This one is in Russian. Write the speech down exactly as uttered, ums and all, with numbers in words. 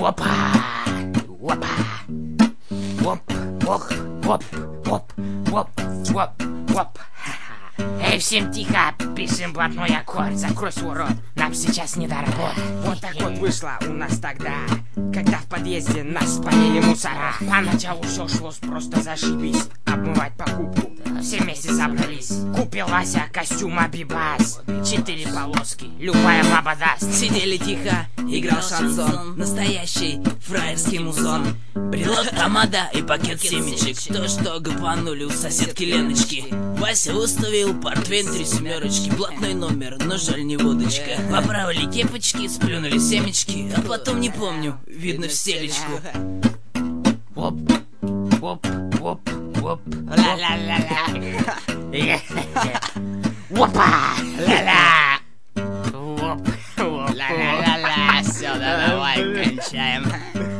Опа! Опа! Оп, оп, оп, оп, оп, оп, оп. Эй, всем тихо, пишем блатной аккорд. Закрой свой рот, нам сейчас не до работы. Вот так вот вышло у нас тогда, когда в подъезде нас спалили мусора. Поначалу все шло просто зашибись. Обмывать покупку Все вместе собрались. Купил Ася костюм Абибас. Четыре полоски, любая баба даст. Сидели тихо, играл шансон, настоящий фраерский музон. Брелок, тамада и пакет семечек. То, что гапанули у соседки Леночки. Вася выставил портвейн три семерочки. Блатной номер, но жаль не водочка. Поправили кепочки, сплюнули семечки. А потом не помню, видно в селечку. Оп, оп, оп, оп. ла-ла-ла-ла. Опа! Ла-ла! Оп, оп, Ла-ла-ла-ла. Все, да, давай кончаем.